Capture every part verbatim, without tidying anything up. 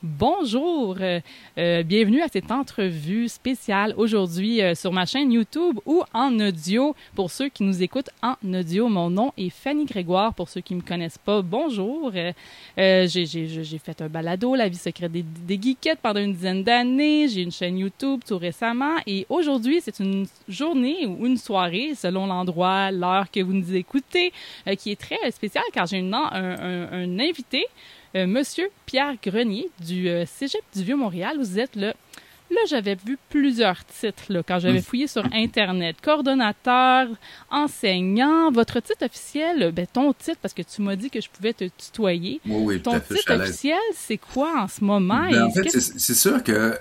Bonjour, euh, euh, bienvenue à cette entrevue spéciale aujourd'hui euh, sur ma chaîne YouTube ou en audio pour ceux qui nous écoutent en audio. Mon nom est Fanny Grégoire, pour ceux qui ne me connaissent pas, bonjour. Euh, euh, j'ai, j'ai, j'ai fait un balado, La vie secrète des, des geekettes pendant une dizaine d'années. J'ai une chaîne YouTube tout récemment et aujourd'hui, c'est une journée ou une soirée, selon l'endroit, l'heure que vous nous écoutez, euh, qui est très spéciale car j'ai une, un, un, un invité. Euh, Monsieur Pierre Grenier du euh, Cégep du Vieux-Montréal. Vous êtes le... Là, j'avais vu plusieurs titres là, quand j'avais fouillé sur Internet. Coordonnateur, enseignant. Votre titre officiel, ben, ton titre, parce que tu m'as dit que je pouvais te tutoyer. Oui, oui, ton tout à fait, titre officiel, c'est quoi en ce moment? Ben, Et en fait, qu'est-ce... c'est, c'est sûr que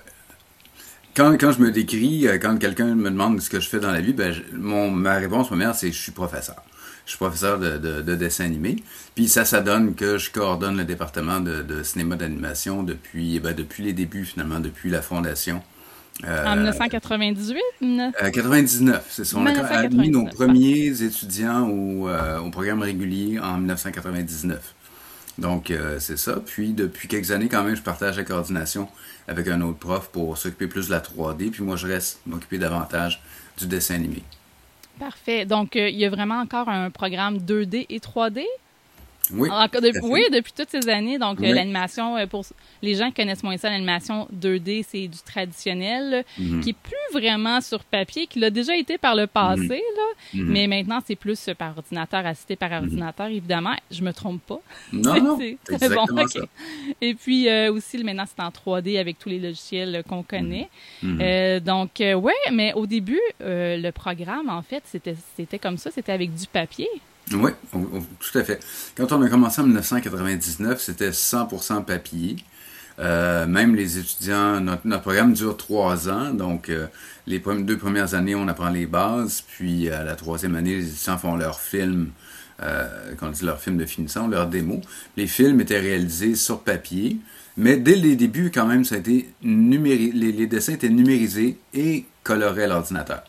quand, quand je me décris, quand quelqu'un me demande ce que je fais dans la vie, ben, je- mon, ma réponse première, c'est que je suis professeur. Je suis professeur de, de, de dessin animé. Puis ça, ça donne que je coordonne le département de, de cinéma d'animation depuis, ben, depuis les débuts, finalement, depuis la fondation. En Euh, dix-neuf cent quatre-vingt-dix-huit? Non. euh, quatre-vingt-dix-neuf, c'est ça. On a admis nos dix-neuf cent quatre-vingt-dix-neuf. premiers étudiants au, euh, au programme régulier en dix-neuf cent quatre-vingt-dix-neuf. Donc, euh, c'est ça. Puis, depuis quelques années, quand même, je partage la coordination avec un autre prof pour s'occuper plus de la trois D. Puis moi, je reste m'occuper davantage du dessin animé. Parfait. Donc, euh, il y a vraiment encore un programme deux D et trois D? Oui, Encore tout de- à fait. oui, depuis toutes ces années. Donc, euh, Oui. l'animation, euh, pour les gens qui connaissent moins ça, l'animation deux D, c'est du traditionnel, Mhm. qui est plus vraiment sur papier, qui l'a déjà été par le passé, Mhm. là. Mhm. Mais maintenant, c'est plus euh, par ordinateur, assisté par ordinateur, évidemment. Je me trompe pas. Non, non, C'est c'est très bon, exactement ok. ça. Et puis, euh, aussi, maintenant, c'est en trois D avec tous les logiciels euh, qu'on connaît. Mhm. Euh, donc, euh, ouais, mais au début, euh, le programme, en fait, c'était c'était comme ça, c'était avec du papier. Oui, on- on- tout à fait. Quand on a commencé en dix-neuf cent quatre-vingt-dix-neuf, c'était cent pour cent papier. Euh, même les étudiants, notre, notre programme dure trois ans, donc euh, les pre- deux premières années, on apprend les bases, puis à la troisième année, les étudiants font leur film, euh, quand on dit leur film de finition, leur démo. Les films étaient réalisés sur papier, mais dès les débuts, quand même, ça a été numéri- les, les dessins étaient numérisés et colorés à l'ordinateur.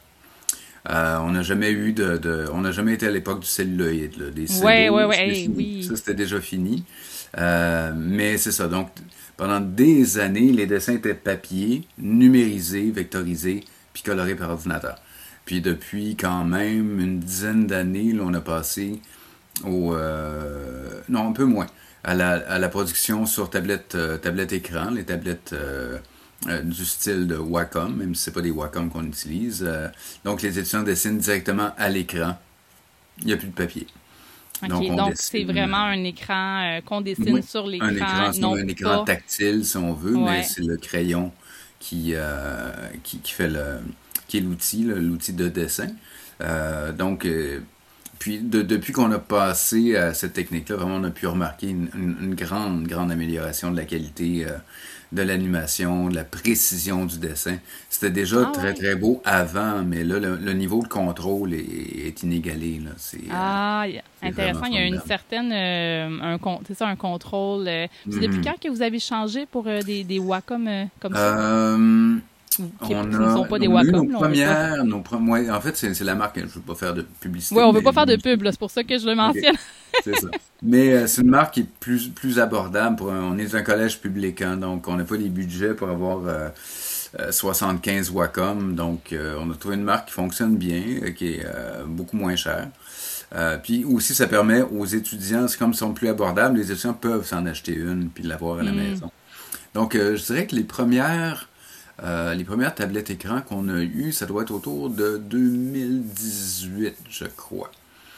Euh, on n'a jamais eu de, de- on n'a jamais été à l'époque du celluloïd, là, des Ouais, cellos, ouais, ouais, c'était hey, fini. oui. Ça, c'était déjà fini. Euh, mais c'est ça. Donc, pendant des années, les dessins étaient papier, numérisés, vectorisés, puis colorés par ordinateur. Puis depuis quand même une dizaine d'années, là, on a passé au, euh, non, un peu moins, à la, à la production sur tablette, euh, tablette écran, les tablettes euh, euh, du style de Wacom, même si c'est pas des Wacom qu'on utilise. Euh, donc les étudiants dessinent directement à l'écran. Il n'y a plus de papier. OK, Donc, on donc dessine, c'est vraiment un écran euh, qu'on dessine oui, sur un l'écran, écran, c'est non un écran pas... tactile si on veut, Ouais. mais c'est le crayon qui, euh, qui, qui fait le, qui est l'outil, là, l'outil de dessin. Euh, donc, euh, puis de- depuis qu'on a passé à cette technique-là, vraiment, on a pu remarquer une, une- une grande, grande amélioration de la qualité euh, de l'animation, de la précision du dessin. C'était déjà Ah très, ouais. très beau avant, mais là, le, le niveau de contrôle est, est inégalé, là. C'est, euh, Ah, y- c'est intéressant. vraiment Il y a une formidable. certaine, euh, un, con- c'est ça, un contrôle. euh, C'est depuis Mhm. quand que vous avez changé pour euh, des, des Wacom euh, comme ça? Euh, Ou qui, On qui ne sont a, pas des on a eu nos Wacom, là, on veut pas... premières, nos pre- ouais, en fait, c'est c'est la marque, je ne veux pas faire de publicité, Ouais, on veut mais pas faire de pub, là, c'est pour ça que je le ok, mentionne. c'est ça. Mais euh, c'est une marque qui est plus, plus abordable. Pour un- on est un collège public, hein, donc on n'a pas les budgets pour avoir euh, euh, soixante-quinze Wacom. Donc euh, on a trouvé une marque qui fonctionne bien, euh, qui est euh, beaucoup moins chère. Euh, puis aussi, ça permet aux étudiants, c'est comme ils sont plus abordables, les étudiants peuvent s'en acheter une puis l'avoir à la Hmm. maison. Donc euh, je dirais que les premières Euh, les premières tablettes écran qu'on a eues, ça doit être autour de deux mille dix-huit, je crois.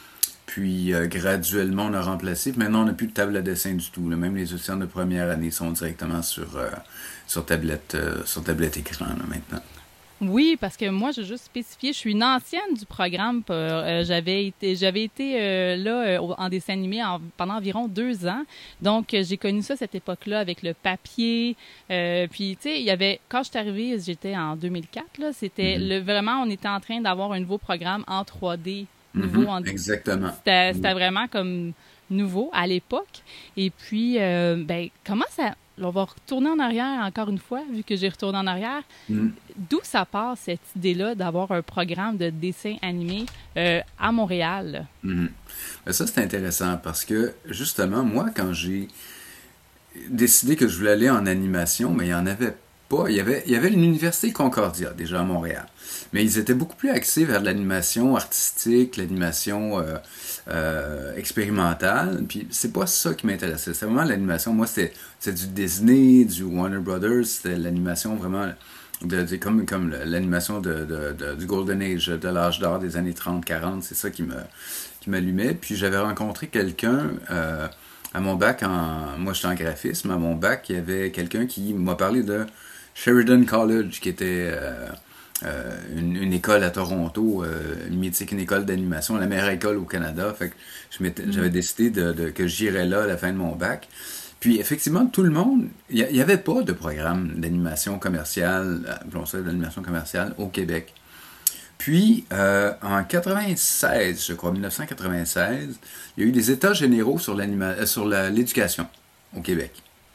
Puis euh, graduellement, on a remplacé. Puis maintenant, on n'a plus de table à dessin du tout, là. Même les étudiants de première année sont directement sur, euh, sur, tablette, euh, sur tablette écran là, maintenant. Oui, parce que moi, j'ai juste spécifié, je suis une ancienne du programme. pour- euh, j'avais été, j'avais été euh, là euh, au- en dessin animé en- pendant environ deux ans. Donc, euh, j'ai connu ça cette époque-là avec le papier. Euh, puis, tu sais, il y avait quand je suis arrivée, j'étais en deux mille quatre. Là, c'était Mhm. le vraiment, on était en train d'avoir un nouveau programme en trois D, nouveau. Mhm, En, exactement. c'était, c'était Oui. vraiment comme nouveau à l'époque. Et puis, euh, ben, comment ça... On va retourner en arrière encore une fois, vu que j'ai retourné en arrière. Mhm. D'où ça part, cette idée-là d'avoir un programme de dessin animé euh, à Montréal? Mhm. Ben ça, c'est intéressant parce que, justement, moi, quand j'ai décidé que je voulais aller en animation, mais il n'y en avait pas. Il y avait, il y avait l'Université Concordia, déjà à Montréal. Mais ils étaient beaucoup plus axés vers l'animation artistique, l'animation euh, euh, expérimentale. Puis c'est pas ça qui m'intéressait. C'était vraiment l'animation. Moi, c'était, c'était du Disney, du Warner Brothers. C'était l'animation vraiment... De, de, comme comme l'animation de, de, de, du Golden Age, de l'âge d'or des années trente quarante. C'est ça qui me qui m'allumait. Puis j'avais rencontré quelqu'un... Euh, à mon bac, en, moi j'étais en graphisme, à mon bac, il y avait quelqu'un qui m'a parlé de Sheridan College, qui était euh, euh, une, une école à Toronto, euh, une mythique, une école d'animation, la meilleure école au Canada. Fait que je m'étais, mm. j'avais décidé de, de, que j'irais là à la fin de mon bac. Puis effectivement, tout le monde, il n'y avait pas de programme d'animation commerciale, on sait d'animation commerciale au Québec. Puis, euh, en quatre-vingt-seize, je crois, dix-neuf cent quatre-vingt-seize, il y a eu des états généraux sur, l'anima- sur la, l'éducation au Québec.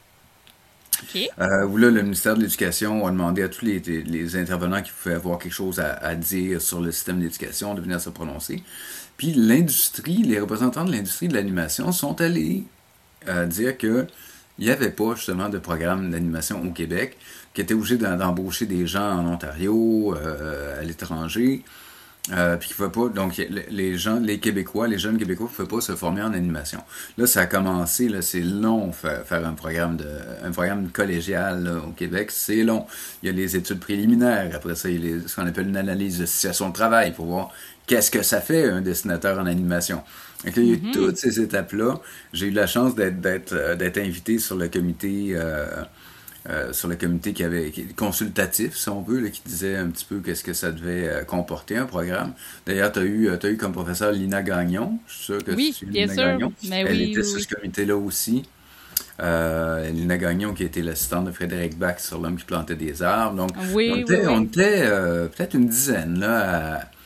Okay. Euh, où là, le ministère de l'Éducation a demandé à tous les, les intervenants qui pouvaient avoir quelque chose à, à dire sur le système d'éducation de venir se prononcer. Puis l'industrie, les représentants de l'industrie de l'animation sont allés euh, dire que il n'y avait pas justement de programme d'animation au Québec, qui était obligé d'embaucher des gens en Ontario, euh, à l'étranger, euh, puis qui ne pouvaient pas, donc les gens, les Québécois, les jeunes Québécois ne pouvaient pas se former en animation. Là, ça a commencé, là, c'est long faire, faire un programme de, un programme collégial là, au Québec, c'est long. Il y a les études préliminaires, après ça, il y a les, ce qu'on appelle une analyse de situation de travail pour voir qu'est-ce que ça fait un dessinateur en animation. Donc, il y a eu mm-hmm. toutes ces étapes-là. J'ai eu la chance d'être, d'être, d'être invité sur le comité, euh, euh, sur le comité qui avait qui, consultatif, si on veut, là, qui disait un petit peu qu'est-ce que ça devait euh, comporter, un programme. D'ailleurs, tu as eu, t'as eu comme professeur Lina Gagnon. Je suis sûr que oui, tu bien Lina sûr. Gagnon. Mais Elle oui, était oui, sur oui. ce comité-là aussi. Euh, Lina Gagnon, qui était l'assistante de Frédéric Bach sur L'homme qui plantait des arbres. Donc, oui, on était, oui, oui. on était euh, peut-être une dizaine là, à,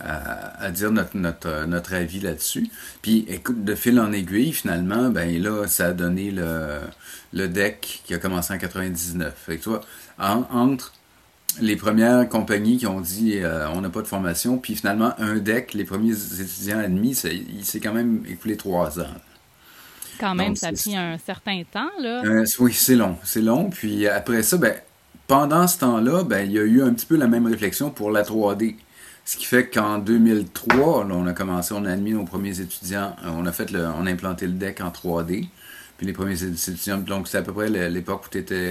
À, à dire notre, notre, notre avis là-dessus. Puis, écoute, de fil en aiguille, finalement, ben là, ça a donné le, le D E C qui a commencé en quatre-vingt-dix-neuf. Fait que tu vois, en, entre les premières compagnies qui ont dit euh, on n'a pas de formation, puis finalement, un D E C, les premiers étudiants admis, ça, il s'est quand même écoulé trois ans. Quand même, Donc, ça a pris un certain temps, là. Euh, oui, c'est long, c'est long. Puis après ça, ben, pendant ce temps-là, ben, il y a eu un petit peu la même réflexion pour la trois D. Ce qui fait qu'en deux mille trois, là, on a commencé, on a admis nos premiers étudiants, on a fait le, on a implanté le D E C en trois D. Puis les premiers étudiants, donc c'est à peu près l'époque où tu étais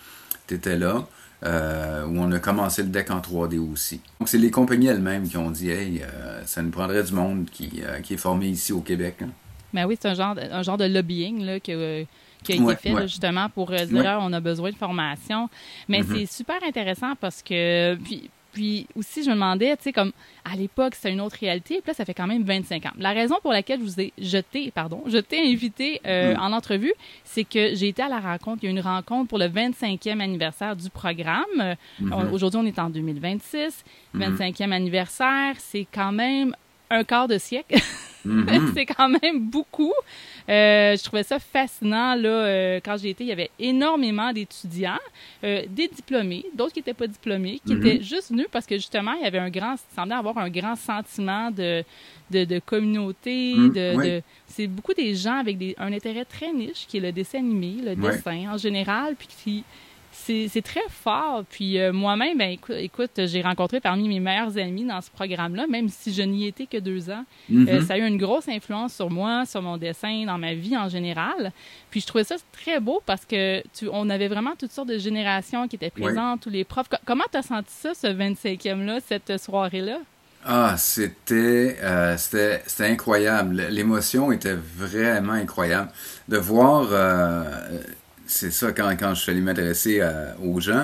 euh, là, euh, où on a commencé le D E C en trois D aussi. Donc c'est les compagnies elles-mêmes qui ont dit, hey, euh, ça nous prendrait du monde qui, euh, qui est formé ici au Québec. Hein. Ben oui, c'est un genre, de, un genre de lobbying là, que, euh, qui a été ouais, fait ouais. là, justement pour euh, dire ouais. ah, on a besoin de formation. Mais mm-hmm. c'est super intéressant parce que puis Puis aussi, je me demandais, tu sais, comme à l'époque, c'était une autre réalité, puis là, ça fait quand même vingt-cinq ans. La raison pour laquelle je vous ai jeté, pardon, je t'ai invité euh, mm. en entrevue, c'est que j'ai été à la rencontre, il y a eu une rencontre pour le vingt-cinquième anniversaire du programme. Mm-hmm. On, aujourd'hui, on est en deux mille vingt-six. Mm-hmm. vingt-cinquième anniversaire, c'est quand même un quart de siècle. Mm-hmm. C'est quand même beaucoup. Euh, je trouvais ça fascinant. Là, euh, quand j'ai été, il y avait énormément d'étudiants, euh, des diplômés, d'autres qui n'étaient pas diplômés, qui mm-hmm. étaient juste venus parce que justement, il y avait un grand, il semblait avoir un grand sentiment de, de, de communauté. Mm, de, oui. de, c'est beaucoup des gens avec des, un intérêt très niche, qui est le dessin animé, le oui. dessin en général, puis qui C'est, c'est très fort. Puis euh, moi-même, ben, écoute, écoute, j'ai rencontré parmi mes meilleurs amis dans ce programme-là, même si je n'y étais que deux ans. Mm-hmm. Euh, ça a eu une grosse influence sur moi, sur mon dessin, dans ma vie en général. Puis je trouvais ça très beau parce que tu, on avait vraiment toutes sortes de générations qui étaient présentes, oui. tous les profs. Comment tu as senti ça, ce vingt-cinquième-là, cette soirée-là? Ah, c'était, euh, c'était, c'était incroyable. L'émotion était vraiment incroyable. De voir... Euh, c'est ça, quand, quand je suis allé m'adresser à, aux gens,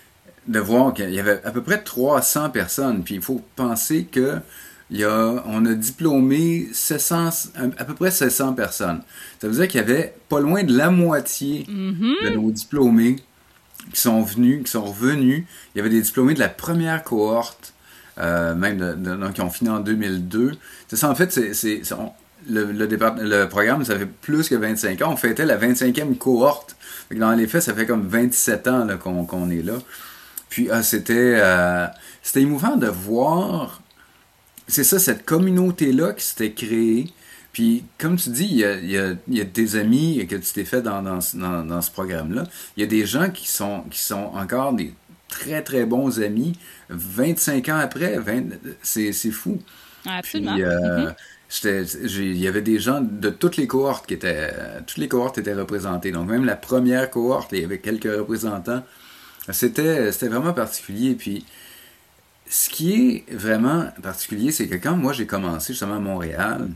de voir qu'il y avait à peu près trois cents personnes. Puis il faut penser que il y a, on a diplômé sept cents, à peu près sept cents personnes. Ça veut dire qu'il y avait pas loin de la moitié mm-hmm. de nos diplômés qui sont venus, qui sont revenus. Il y avait des diplômés de la première cohorte, euh, même de, de, donc, qui ont fini en deux mille deux. C'est ça, en fait, c'est... c'est, c'est on, Le, le, départ, le programme, ça fait plus que vingt-cinq ans. On fêtait la vingt-cinquième cohorte. Dans les faits, ça fait comme vingt-sept ans là, qu'on, qu'on est là. Puis, ah, c'était, euh, c'était émouvant de voir, c'est ça, cette communauté-là qui s'était créée. Puis, comme tu dis, il y a, il y a, il y a des amis que tu t'es fait dans, dans, dans, dans ce programme-là. Il y a des gens qui sont, qui sont encore des très, très bons amis vingt-cinq ans après. vingt c'est, c'est fou. Absolument. Puis, euh, Mm-hmm. j'étais, j'ai, il y avait des gens de toutes les cohortes qui étaient... Toutes les cohortes étaient représentées. Donc, même la première cohorte, il y avait quelques représentants. C'était, c'était vraiment particulier. Puis, ce qui est vraiment particulier, c'est que quand moi, j'ai commencé justement à Montréal...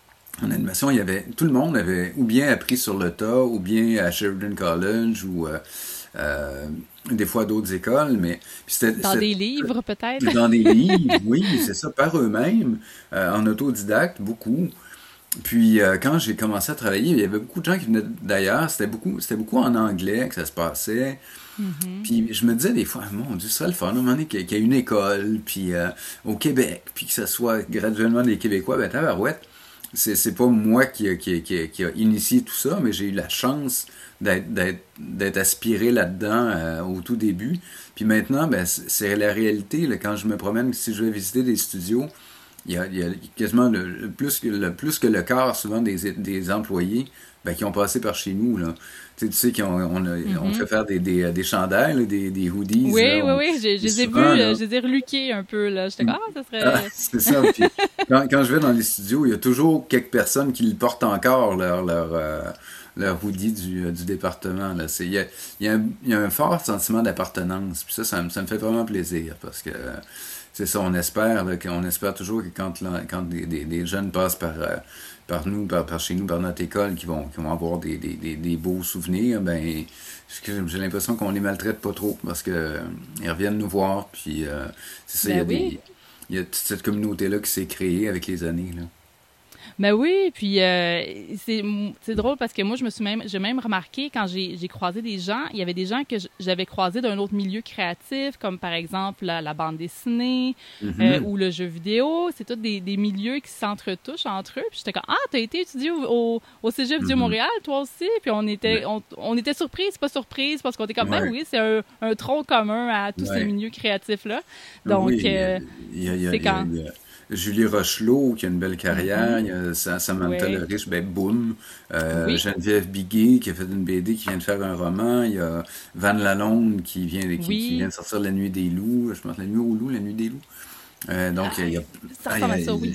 En animation, il y avait tout le monde avait ou bien appris sur le tas, ou bien à Sheridan College, ou euh, euh, des fois d'autres écoles, mais c'était dans c'était, des livres peut-être. Dans des livres, oui, c'est ça, par eux-mêmes, euh, en autodidacte, beaucoup. Puis euh, quand j'ai commencé à travailler, il y avait beaucoup de gens qui venaient d'ailleurs. C'était beaucoup, c'était beaucoup en anglais que ça se passait. Mm-hmm. Puis je me disais des fois, mon Dieu, ce serait le fun, à un moment donné, qu'il y ait une école, puis euh, au Québec, puis que ce soit graduellement des Québécois, ben tabarouette. C'est, c'est pas moi qui a, qui, qui, qui a initié tout ça, mais j'ai eu la chance d'être, d'être, d'être aspiré là-dedans euh, au tout début. Puis maintenant, ben, c'est la réalité. Là, quand je me promène, si je vais visiter des studios, il y a, il y a quasiment le, le, plus que, le plus que le quart souvent des, des employés ben, qui ont passé par chez nous. Là. Tu sais, tu sais qu'on on, mm-hmm. on fait faire des, des, des chandails, là, des, des hoodies. Oui, là, oui, on, oui, je les ai vus, je les ai reluqués un peu. Là. J'étais comme, ah, ça serait... Ah, c'est ça. Puis, quand, quand je vais dans les studios, il y a toujours quelques personnes qui portent encore leur, leur, euh, leur hoodie du, du département. Là. C'est, il, y a, il, y a un, il y a un fort sentiment d'appartenance. Puis ça, ça, ça me fait vraiment plaisir parce que c'est ça, on espère, là, qu'on espère toujours que quand, quand des, des, des jeunes passent par... Euh, par nous, par, par chez nous, par notre école, qui vont, qui vont avoir des, des, des, des beaux souvenirs, ben j'ai l'impression qu'on les maltraite pas trop parce que euh, ils reviennent nous voir, puis euh, c'est ça, ben il y a oui. des, il y a toute cette communauté-là qui s'est créée avec les années, là. Ben oui, puis euh, c'est, c'est drôle parce que moi, je me suis même, j'ai même remarqué quand j'ai, j'ai croisé des gens, il y avait des gens que j'avais croisés d'un autre milieu créatif, comme par exemple la, la bande dessinée mm-hmm. euh, ou le jeu vidéo. C'est tous des, des milieux qui s'entretouchent entre eux. Puis j'étais comme, ah, t'as été étudié au, au, au Cégep mm-hmm. du Montréal, toi aussi? Puis on était, on, on était surprise, pas surprise, parce qu'on était comme, ouais. ben oui, c'est un, un tronc commun à tous ouais. ces milieux créatifs-là. Donc, oui, euh, y a, y a, c'est quand... Y a, y a... Julie Rochelot, qui a une belle carrière, mm-hmm. il y a Samantha oui. Le Riche, ben boum. Euh, oui. Geneviève Biguet, qui a fait une B D, qui vient de faire un roman. Il y a Van Lalonde, qui vient, qui, oui. qui vient de sortir La Nuit des loups. Je pense La Nuit aux loups, La Nuit des loups. Euh, donc, ah, il y a... Ça ressemble à ça, oui.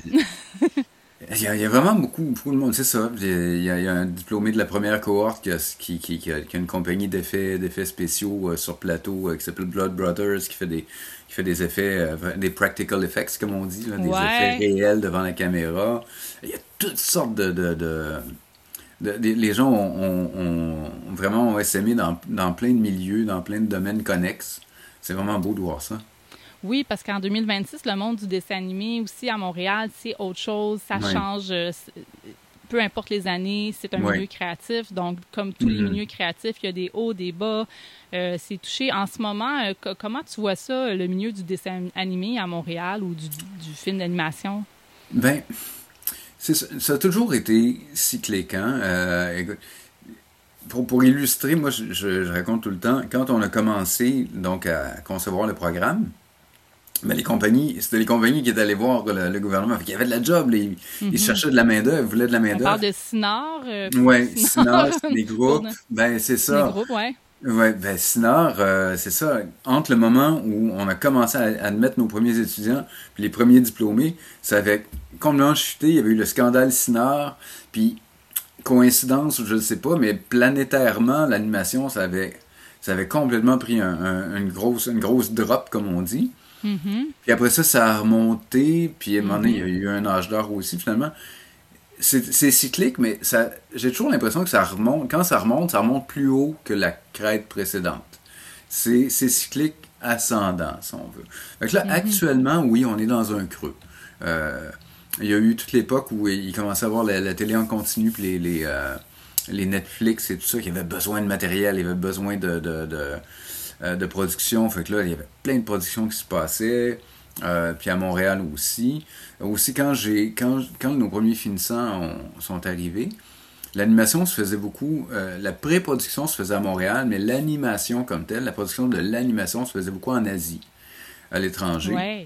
Il y, a, il y a vraiment beaucoup, beaucoup de monde, c'est ça. Il y a, il y a un diplômé de la première cohorte qui a, qui, qui, qui a, qui a une compagnie d'effets, d'effets spéciaux euh, sur plateau euh, qui s'appelle Blood Brothers, qui fait des, qui fait des effets, euh, des practical effects, comme on dit, là, des ouais. effets réels devant la caméra. Il y a toutes sortes de... de, de, de, de les gens ont, ont, ont vraiment ont essaimé dans, dans plein de milieux, dans plein de domaines connexes. C'est vraiment beau de voir ça. Oui, parce qu'en deux mille vingt-six, le monde du dessin animé aussi à Montréal, c'est autre chose, ça oui. change, peu importe les années, c'est un oui. milieu créatif. Donc, comme tous mm-hmm. les milieux créatifs, il y a des hauts, des bas, euh, c'est touché. En ce moment, euh, comment tu vois ça, le milieu du dessin animé à Montréal ou du, du film d'animation? Bien, c'est, ça a toujours été cyclique, hein? Euh, écoute, Pour, pour illustrer, moi, je, je, je raconte tout le temps, quand on a commencé donc à concevoir le programme, mais les compagnies, c'était les compagnies qui étaient allées voir le, le gouvernement. Fait qu'il y avait de la job, les, mm-hmm. ils cherchaient de la main-d'œuvre, ils voulaient de la main-d'œuvre. On parle de Sinor. Euh, oui, Sinor, des groupes. Ben, c'est ça. Des groupes, oui. Oui, ben, Sinor, euh, c'est ça. Entre le moment où on a commencé à admettre nos premiers étudiants, puis les premiers diplômés, ça avait complètement chuté. Il y avait eu le scandale Sinor, puis coïncidence, je ne sais pas, mais planétairement, l'animation, ça avait, ça avait complètement pris un, un, une, grosse, une grosse drop, comme on dit. Mm-hmm. Puis après ça, ça a remonté, puis à un moment donné, il y a eu un âge d'or aussi, finalement. C'est, c'est cyclique, mais ça, j'ai toujours l'impression que ça remonte. Quand ça remonte, ça remonte plus haut que la crête précédente. C'est, c'est cyclique ascendant, si on veut. Donc là, mm-hmm. actuellement, oui, on est dans un creux. Euh, il y a eu toute l'époque où il commençait à avoir la, la télé en continu, puis les, les, euh, les Netflix et tout ça, qui avaient besoin de matériel, ils avaient besoin de... de, de de production, fait que là, il y avait plein de productions qui se passaient, euh, puis à Montréal aussi. Aussi, quand j'ai quand, quand nos premiers finissants ont, sont arrivés, l'animation se faisait beaucoup, euh, la pré-production se faisait à Montréal, mais l'animation comme telle, la production de l'animation se faisait beaucoup en Asie, à l'étranger. Ouais.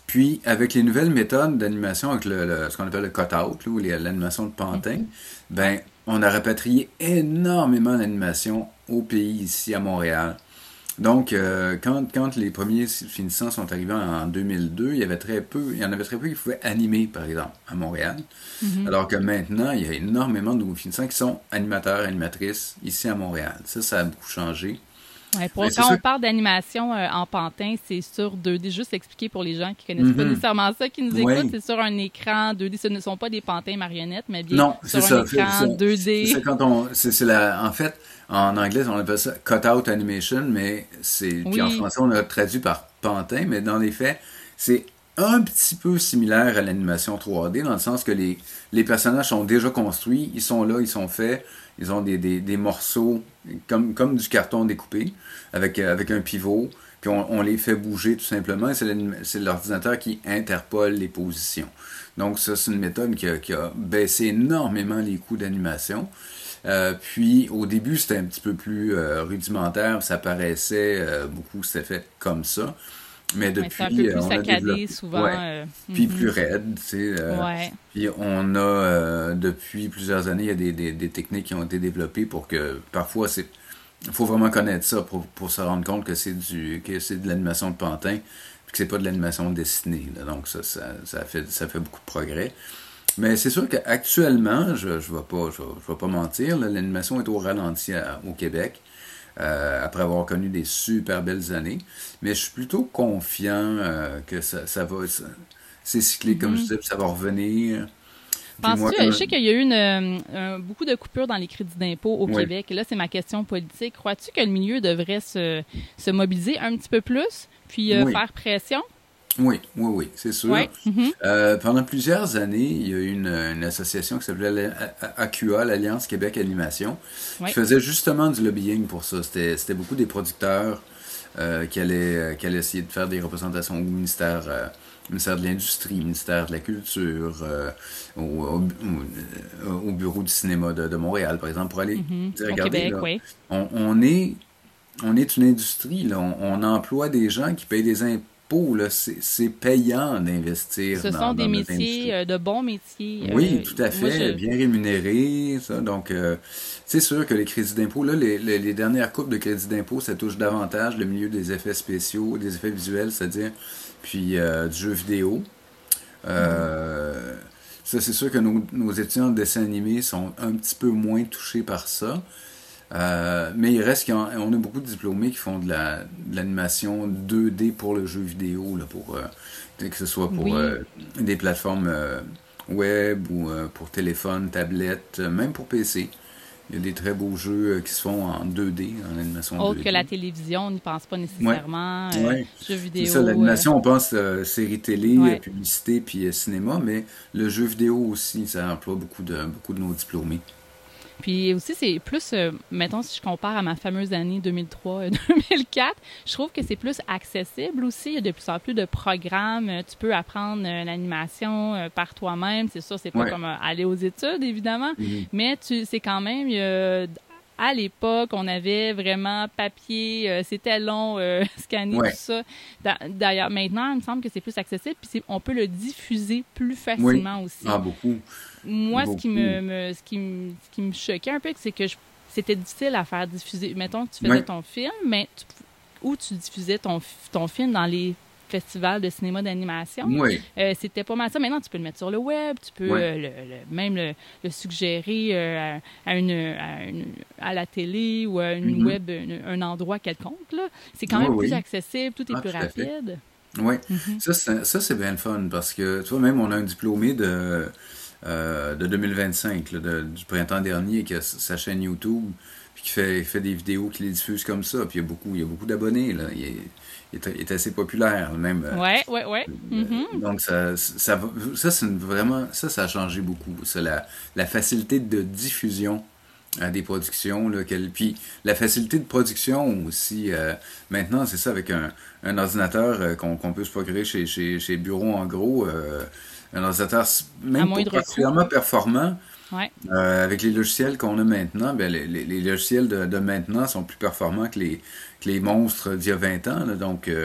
Puis, avec les nouvelles méthodes d'animation, avec le, le- ce qu'on appelle le cut-out, là, ou les- l'animation de pantin, Mhm. ben, on a rapatrié énormément d'animation au pays, ici à Montréal. Donc, euh, quand, quand les premiers finissants sont arrivés en deux mille deux, il y avait très peu, il y en avait très peu qui pouvaient animer, par exemple, à Montréal. Mhm. Alors que maintenant, il y a énormément de nouveaux finissants qui sont animateurs, animatrices ici à Montréal. Ça, ça a beaucoup changé. Ouais, pour, Mais c'est quand sûr. on parle d'animation euh, en pantin, c'est sur deux D. Juste expliquer pour les gens qui connaissent pas Mhm. nécessairement ça, qui nous écoutent, Oui. c'est sur un écran deux D. Ce ne sont pas des pantins marionnettes, mais bien Non, c'est sur un ça. C'est écran ça. deux C'est D. ça quand on. C'est c'est la. En fait, en anglais, on appelle ça cut-out animation, mais c'est. Puis en Oui, français, on l'a traduit par pantin, mais dans les faits, c'est un petit peu similaire à l'animation trois D, dans le sens que les, les personnages sont déjà construits, ils sont là, ils sont faits, ils ont des, des, des morceaux comme, comme du carton découpé, avec, euh, avec un pivot, puis on, on les fait bouger tout simplement, et c'est l'anim- c'est l'ordinateur qui interpole les positions. Donc ça, c'est une méthode qui a, qui a baissé énormément les coûts d'animation. Euh, puis au début, c'était un petit peu plus euh, rudimentaire, ça paraissait euh, beaucoup, c'était fait comme ça. Mais ouais, c'est un peu depuis, euh, plus on a saccadé développé. souvent. Ouais. euh, Puis mhm. plus raide, tu sais. euh, Ouais. puis on a, euh, depuis plusieurs années, il y a des, des, des techniques qui ont été développées pour que, parfois, c'est, il faut vraiment connaître ça pour, pour se rendre compte que c'est du, que c'est de l'animation de pantin, puis que c'est pas de l'animation dessinée, là. Donc ça, ça, ça fait, ça fait beaucoup de progrès. Mais c'est sûr qu'actuellement, je, je vais pas, je, vais je vais pas mentir, là, l'animation est au ralenti à- au Québec, euh, après avoir connu des super belles années. Mais je suis plutôt confiant euh, que ça, ça va, ça- c'est cyclique, comme je Mhm. disais, puis ça va revenir. Puis moi, Penses-tu, euh, je comme... sais qu'il y a eu une, euh, un- beaucoup de coupures dans les crédits d'impôt au Oui, Québec. Et là, c'est ma question politique. Crois-tu que le milieu devrait se, se mobiliser un petit peu plus, puis euh, oui, faire pression? oui, oui, oui, c'est sûr. Oui. Mhm. Euh, pendant plusieurs années, il y a eu une, une association qui s'appelait la- A- AQA, l'Alliance Québec Animation, qui Oui. faisait justement du lobbying pour ça. C'était, c'était beaucoup des producteurs euh, qui allaient, euh, qui allaient essayer de faire des représentations au ministère, euh, ministère de l'Industrie, ministère de la Culture, euh, au, au, au- au Bureau du cinéma de, de Montréal, par exemple, pour aller Mhm. dire, Au regardez, Québec, là, oui. on, on est, on est une industrie, là, on, on emploie des gens qui payent des impôts, là, c'est, c'est payant d'investir Ce sont dans, des dans notre métiers, industrie. euh, de bons métiers. Oui, Euh, tout à moi, fait, je... bien rémunéré, ça. Donc, euh, c'est sûr que les crédits d'impôt, là, les, les, les dernières coupes de crédits d'impôt, ça touche davantage le milieu des effets spéciaux, des effets visuels, c'est-à-dire, puis euh, du jeu vidéo. Mhm. Euh, ça, c'est sûr que nos, nos étudiants de dessin animé sont un petit peu moins touchés par ça. Euh, mais il reste qu'on on a beaucoup de diplômés qui font de la, de l'animation deux D pour le jeu vidéo, là, pour, euh, que ce soit pour Oui. euh, des plateformes euh, web ou euh, pour téléphone, tablette, euh, même pour P C. Il y a des très beaux jeux euh, qui se font en deux D, en animation Autre que la deux D. télévision, on n'y pense pas Ouais, nécessairement. Euh, ouais. jeux C'est ça, vidéo. euh, l'animation, on pense euh, série télé, euh, ouais. publicité, puis euh, cinéma, mais le jeu vidéo aussi, ça emploie beaucoup de, beaucoup de nos diplômés. Puis aussi, c'est plus, euh, mettons, si je compare à ma fameuse année deux mille trois deux mille quatre, je trouve que c'est plus accessible aussi. Il y a de plus en plus de programmes. Euh, Tu peux apprendre euh, l'animation euh, par toi-même. C'est sûr, c'est pas Ouais. comme euh, aller aux études, évidemment, Mhm. mais tu, c'est quand même, euh, à l'époque, on avait vraiment papier, euh, c'était long, euh, scanner tout Ouais, ça. D'a- D'ailleurs, maintenant, il me semble que c'est plus accessible, puis c'est- on peut le diffuser plus oui. facilement aussi. Ah, beaucoup, Moi, ce qui beaucoup. me, me- ce qui me, ce qui me choquait un peu, c'est que je- c'était difficile à faire diffuser. Mettons que tu faisais Oui, ton film, mais tu, où tu diffusais ton, f- ton film dans les festivals de cinéma d'animation. oui, Euh, c'était pas mal ça. Maintenant, tu peux le mettre sur le web, tu peux oui. euh, le, le- même le, le suggérer euh, à, à une, à, une- à la télé ou à une Mhm. web, un, un endroit quelconque, là. C'est quand Oui, même plus oui. accessible, tout est Ah, plus tout à fait. rapide. Oui. Mhm. Ça, c'est, ça, c'est bien le fun parce que, tu vois, même on a un diplômé de, euh, de deux mille vingt-cinq, là, de- du printemps dernier, qui a s- sa chaîne YouTube, puis qui fait, fait des vidéos, qui les diffuse comme ça. Puis il y a beaucoup, il y a beaucoup d'abonnés, là. Il est, il est, il est assez populaire, même. euh, Ouais, ouais, ouais. Mhm. euh, donc, ça, ça, va- ça, c'est une- vraiment, ça, ça a changé beaucoup. C'est la, la facilité de diffusion à des productions, là, qu'elle- puis la facilité de production aussi. Euh, maintenant, c'est ça, avec un, un ordinateur euh, qu'on qu'on peut se procurer chez, chez, chez Bureau en gros, euh, un ordinateur s- À même pas moindre coût. particulièrement performant, Ouais. euh, avec les logiciels qu'on a maintenant, ben, les, les- les logiciels de, de maintenant sont plus performants que les, que les monstres d'il y a vingt ans, là. Donc, euh,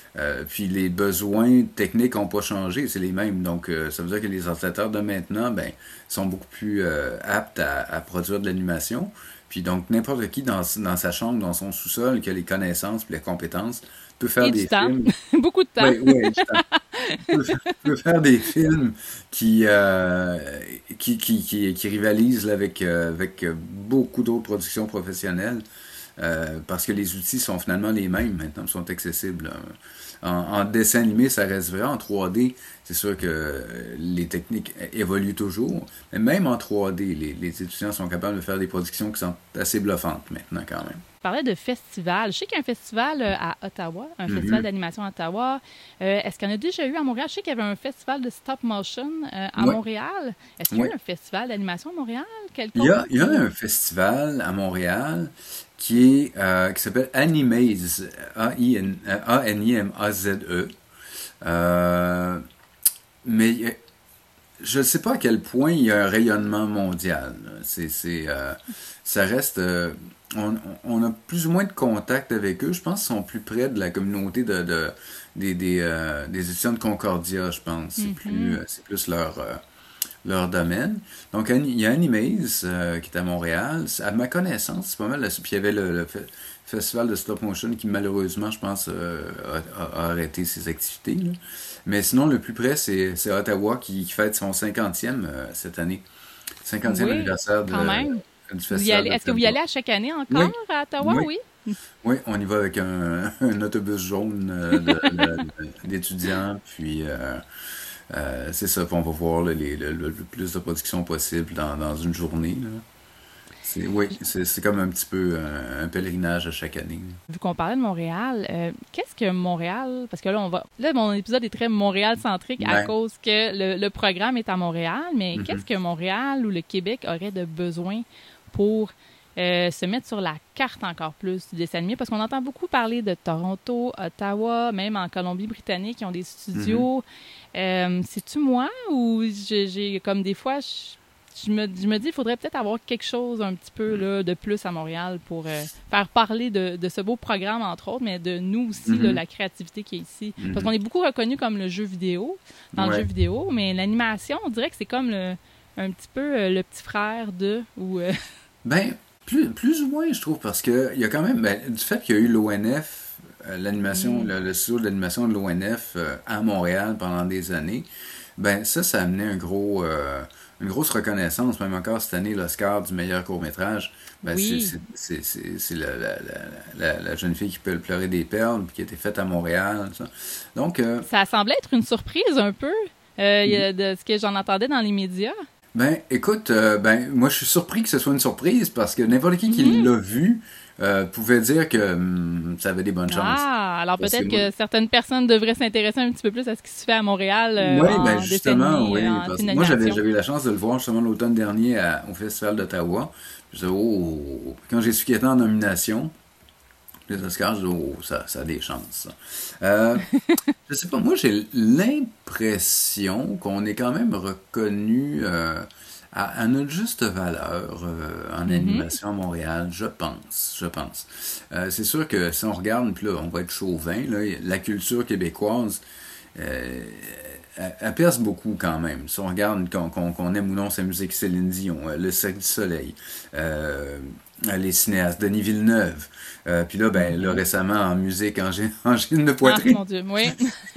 Euh, puis les besoins techniques n'ont pas changé, c'est les mêmes. Donc, euh, ça veut dire que les ordinateurs de maintenant, ben, sont beaucoup plus euh, aptes à, à produire de l'animation. Puis donc, n'importe qui dans, dans sa chambre, dans son sous-sol, qui a les connaissances et les compétences, peut faire Et des du temps. films. Beaucoup de temps. Oui, oui, du temps. Peut, peut faire des films qui, euh, qui, qui, qui, qui rivalisent là, avec, euh, avec beaucoup d'autres productions professionnelles. Euh, parce que les outils sont finalement les mêmes maintenant, sont accessibles. En, en dessin animé, ça reste vrai. En trois D, c'est sûr que les techniques évoluent toujours. Mais même en trois D, les, les étudiants sont capables de faire des productions qui sont assez bluffantes maintenant quand même. Tu parlais de festival. Je sais qu'il y a un festival à Ottawa, un mm-hmm. festival d'animation à Ottawa. Euh, est-ce qu'il y en a déjà eu à Montréal? Je sais qu'il y avait un festival de stop motion euh, à oui. Montréal. Est-ce qu'il y a oui. eu un festival d'animation à Montréal? Il y, a, il y a un festival à Montréal qui est euh, qui s'appelle Animaze, A N I M A Z E. Euh, mais je ne sais pas à quel point il y a un rayonnement mondial. C'est, c'est, euh, ça reste... Euh, on, on a plus ou moins de contact avec eux. Je pense qu'ils sont plus près de la communauté de, de, des, des, euh, des étudiants de Concordia, je pense. C'est, mm-hmm. plus, c'est plus leur... Euh, leur domaine. Donc, il y a Animaze euh, qui est à Montréal. À ma connaissance, c'est pas mal. Puis il y avait le, le festival de stop motion qui, malheureusement, je pense, euh, a, a arrêté ses activités. Là. Mais sinon, le plus près, c'est, c'est Ottawa qui, qui fête son cinquantième euh, cette année. cinquantième oui, anniversaire de, quand même. du festival. Allez, est-ce que vous y allez à chaque année encore oui. à Ottawa? Oui. oui. Oui, on y va avec un, un autobus jaune euh, de, de, de, d'étudiants. Puis... Euh, Euh, c'est ça, puis on va voir là, les, le, le, le plus de production possible dans, dans une journée. Là. C'est, oui, c'est, c'est comme un petit peu un, un pèlerinage à chaque année. Vu qu'on parlait de Montréal, euh, qu'est-ce que Montréal... Parce que là, on va... Là, mon épisode est très Montréal-centrique ouais. à cause que le, le programme est à Montréal, mais mm-hmm. qu'est-ce que Montréal ou le Québec aurait de besoin pour... Euh, se mettre sur la carte encore plus du dessin animé, parce qu'on entend beaucoup parler de Toronto, Ottawa, même en Colombie-Britannique, ils ont des studios. Mm-hmm. Euh, c'est-tu moi ou j'ai, j'ai comme des fois, je, je, me, je me dis il faudrait peut-être avoir quelque chose un petit peu là, de plus à Montréal pour euh, faire parler de, de ce beau programme, entre autres, mais de nous aussi, mm-hmm. là, la créativité qui est ici. Mm-hmm. Parce qu'on est beaucoup reconnu comme le jeu vidéo, dans ouais. le jeu vidéo, mais l'animation, on dirait que c'est comme le, un petit peu euh, le petit frère de... ou euh... Ben... Plus, plus ou moins, je trouve, parce que il y a quand même, ben, du fait qu'il y a eu l'O N F, euh, l'animation, mm. le, le studio de l'animation de l'O N F euh, à Montréal pendant des années, ben ça, ça a amené un gros, euh, une grosse reconnaissance, même encore cette année, l'Oscar du meilleur court-métrage. Ben, oui. c'est, c'est, c'est, c'est la, la, la, la jeune fille qui peut pleurer des perles, qui a été faite à Montréal. Ça. Donc, euh, ça semblait être une surprise un peu, euh, mm. de ce que j'en entendais dans les médias. Ben, écoute, euh, ben, moi, je suis surpris que ce soit une surprise parce que n'importe qui qui mmh. l'a vu euh, pouvait dire que hum, ça avait des bonnes chances. Ah, alors peut-être que, que certaines personnes devraient s'intéresser un petit peu plus à ce qui se fait à Montréal. Euh, oui, en ben justement, décennie, oui. en Parce que moi, j'avais, j'avais eu la chance de le voir justement l'automne dernier à, au Festival d'Ottawa. Je disais, oh, quand j'ai su qu'il était en nomination, les Oscars, je dis, oh, ça, ça a des chances. Euh, je sais pas, moi, j'ai l'impression qu'on est quand même reconnu euh, à, à notre juste valeur euh, en mm-hmm. animation à Montréal, je pense, je pense. Euh, c'est sûr que si on regarde, puis là, on va être chauvin, là, la culture québécoise, euh, elle, elle perce beaucoup quand même. Si on regarde, qu'on, qu'on, qu'on aime ou non sa musique, Céline Dion, le Cirque du Soleil, euh, les cinéastes, Denis Villeneuve. Euh, puis là, ben, là, récemment, en musique, angine, angine de poitrine. Ah, mon Dieu, oui.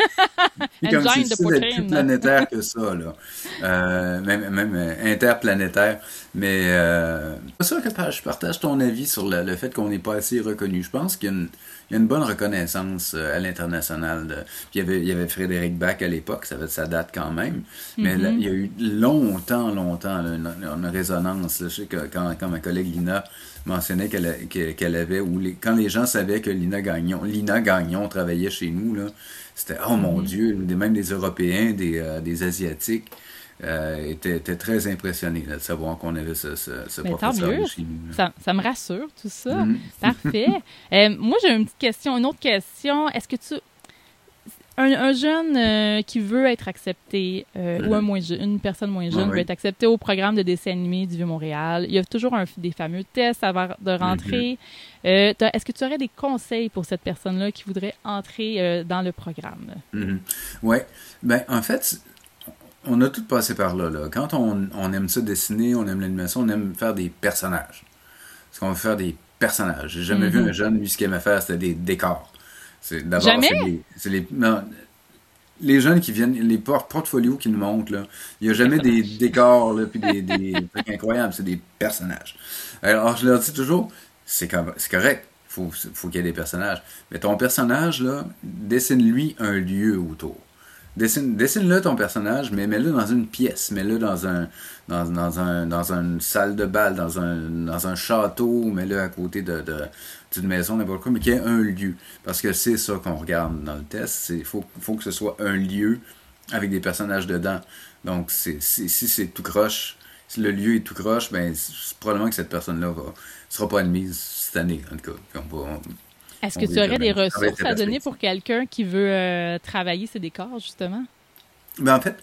C'est comme si c'était plus planétaire que ça, là. Euh, même, même euh, interplanétaire. Mais euh, c'est sûr que je partage ton avis sur le, le fait qu'on n'est pas assez reconnu. Je pense qu'il y a une, il y a une bonne reconnaissance à l'international. De... Puis il y avait, il y avait Frédéric Bach à l'époque, ça, ça date quand même. Mais mm-hmm. là, il y a eu longtemps, longtemps là, une, une résonance. Là. Je sais que quand, quand ma collègue Lina mentionnait qu'elle, qu'elle avait, ou les, quand les gens savaient que Lina Gagnon, Lina Gagnon travaillait chez nous, là, c'était « Oh mon mm-hmm. Dieu! » Même des Européens, des, euh, des Asiatiques euh, étaient, étaient très impressionnés là, de savoir qu'on avait ce, ce, ce professeur chez nous. Ça, ça me rassure, tout ça. Mm-hmm. Parfait. euh, moi, j'ai une petite question, une autre question. Est-ce que tu... un, un jeune euh, qui veut être accepté, euh, mm-hmm. ou un moins je- une personne moins jeune ah, veut oui. être acceptée au programme de dessin animé du Vieux-Montréal, il y a toujours un, des fameux tests avant de rentrer. Mm-hmm. Euh, est-ce que tu aurais des conseils pour cette personne-là qui voudrait entrer euh, dans le programme? Mm-hmm. Oui. Ben, en fait, on a tout passé par là. là. Quand on, on aime ça dessiner, on aime l'animation, on aime faire des personnages. Parce qu'on veut faire des personnages. J'ai jamais mm-hmm. vu un jeune, lui, ce qu'il aimait faire, c'était des décors. C'est, d'abord, jamais? C'est les, c'est les, non, les jeunes qui viennent, les port- portfolios qui nous montrent, là, il n'y a jamais des décors, là, puis des, des trucs incroyables, c'est des personnages. Alors, je leur dis toujours, c'est, comme, c'est correct, il faut, faut qu'il y ait des personnages. Mais ton personnage, là, dessine-lui un lieu autour. Dessine, dessine-le ton personnage, mais mets-le dans une pièce, mets-le dans un dans, dans un dans une salle de bal, dans un dans un château, mets-le à côté de, de d'une maison, n'importe quoi, mais qu'il y ait un lieu. Parce que c'est ça qu'on regarde dans le test. Il faut, faut que ce soit un lieu avec des personnages dedans. Donc c'est, c'est, si c'est tout croche, si le lieu est tout croche, ben c'est probablement que cette personne-là ne sera pas admise cette année, en tout cas. On va, on, Est-ce que tu aurais des ressources à donner pour quelqu'un qui veut euh, travailler ses décors, justement? Ben, en fait,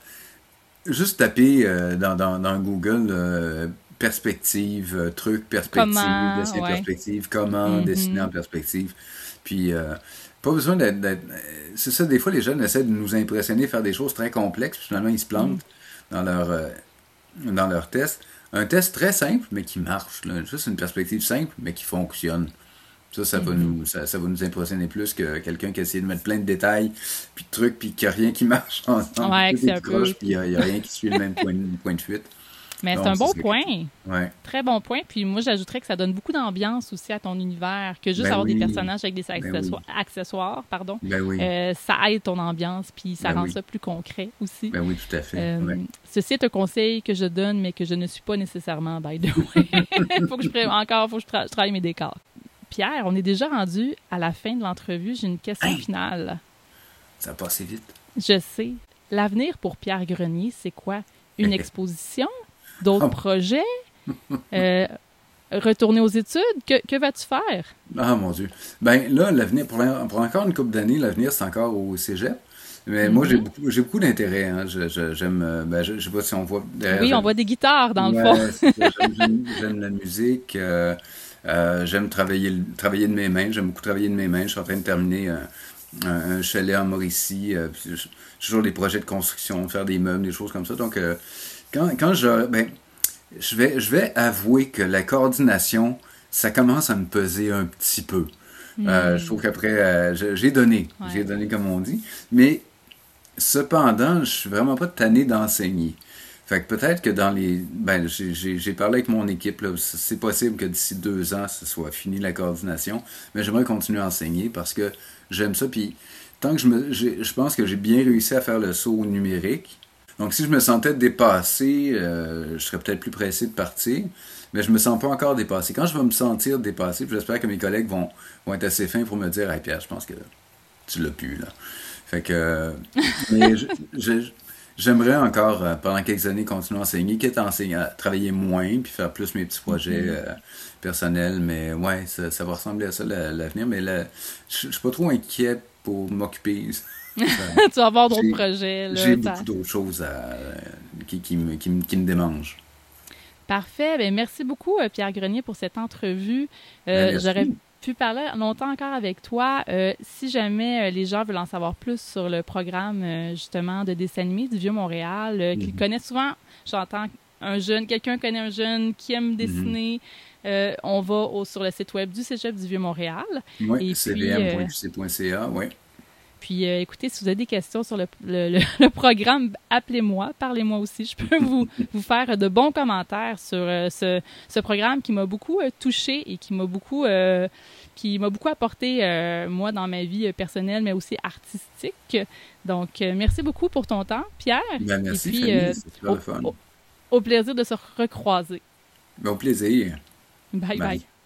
juste taper euh, dans, dans, dans Google euh, perspective, euh, truc, perspective, comment, dessiner ouais. perspective, comment mm-hmm. dessiner en perspective. Puis, euh, pas besoin d'être, d'être... C'est ça, des fois, les jeunes essaient de nous impressionner, faire des choses très complexes, puis finalement, ils se plantent mm. dans leur, euh, dans leur test. Un test très simple, mais qui marche. Là. Juste une perspective simple, mais qui fonctionne. Ça, ça, mm-hmm. va nous, ça, ça va nous impressionner plus que quelqu'un qui essaie de mettre plein de détails, puis de trucs, puis qu'il n'y a rien qui marche ensemble. Ouais, c'est un peu... Puis il n'y a, a rien qui suit le même point de, point de fuite. Mais donc, c'est un bon c'est point. Ouais. Très bon point. Puis moi, j'ajouterais que ça donne beaucoup d'ambiance aussi à ton univers, que juste ben avoir oui. des personnages avec des accessoires, ben oui. accessoires pardon, ben oui. euh, ça aide ton ambiance, puis ça ben rend oui. ça plus concret aussi. Ben oui, tout à fait. Euh, ouais. Ceci est un conseil que je donne, mais que je ne suis pas nécessairement by the way. faut que je pré... Encore, il faut que je, tra- je travaille mes décors. Pierre, on est déjà rendu à la fin de l'entrevue. J'ai une question hey! finale. Ça a passé vite. Je sais. L'avenir pour Pierre Grenier, c'est quoi? Une exposition? D'autres oh. projets? Euh, retourner aux études? Que, que vas-tu faire? Ah, mon Dieu. Ben là, l'avenir, pour, pour encore une couple d'années, l'avenir, c'est encore au cégep. Mais mm-hmm. moi, j'ai beaucoup, j'ai beaucoup d'intérêt. Hein. Je, je, j'aime, ben, je, je sais pas si on voit... Euh, oui, on voit des guitares, dans ouais, le fond. j'aime, j'aime, j'aime la musique. Euh, euh, j'aime travailler, travailler de mes mains. J'aime beaucoup travailler de mes mains. Je suis en train de terminer un, un, un chalet en Mauricie. Euh, j'ai toujours des projets de construction, faire des meubles, des choses comme ça. Donc, euh, quand, quand je... Ben, je vais, je vais avouer que la coordination, ça commence à me peser un petit peu. Mm. Euh, je trouve qu'après, euh, je, j'ai donné. Ouais. J'ai donné, comme on dit. Mais cependant, je suis vraiment pas tanné d'enseigner. Fait que peut-être que dans les... Ben, j'ai, j'ai, j'ai parlé avec mon équipe, là, c'est possible que d'ici deux ans, ce soit fini la coordination, mais j'aimerais continuer à enseigner parce que j'aime ça. Puis tant que je me... J'ai, je pense que j'ai bien réussi à faire le saut numérique. Donc, si je me sentais dépassé, euh, je serais peut-être plus pressé de partir, mais je me sens pas encore dépassé. Quand je vais me sentir dépassé, j'espère que mes collègues vont, vont être assez fins pour me dire « Hey Pierre, je pense que tu l'as pu, là. » Fait que... mais je, je, j'aimerais encore, euh, pendant quelques années, continuer à enseigner, quitte à enseigner, à travailler moins, puis faire plus mes petits projets mm-hmm. euh, personnels. Mais ouais, ça, ça va ressembler à ça, l'avenir. Mais là, je, je suis pas trop inquiet pour m'occuper... tu vas avoir d'autres j'ai, projets. Là, j'ai beaucoup d'autres choses à, qui, qui, me, qui, me, qui me démangent. Parfait. Bien, merci beaucoup, Pierre Grenier, pour cette entrevue. Euh, ben, j'aurais pu parler longtemps encore avec toi. Euh, si jamais les gens veulent en savoir plus sur le programme, justement, de dessin animé du Vieux-Montréal, euh, mm-hmm. qu'ils connaissent souvent, j'entends un jeune, quelqu'un connaît un jeune qui aime dessiner. Mm-hmm. Euh, on va au, sur le site web du Cégep du Vieux-Montréal. Oui, c v m point q c point c a, oui. Puis, euh, écoutez, si vous avez des questions sur le, le, le, le programme, appelez-moi, parlez-moi aussi. Je peux vous, vous faire de bons commentaires sur euh, ce, ce programme qui m'a beaucoup euh, touchée et qui m'a beaucoup, euh, qui m'a beaucoup apporté, euh, moi, dans ma vie personnelle, mais aussi artistique. Donc, euh, merci beaucoup pour ton temps, Pierre. Ben, merci, et puis, Fanny, euh, c'est super au, le fun. Au, au plaisir de se recroiser. Au plaisir. Bye, bye. bye.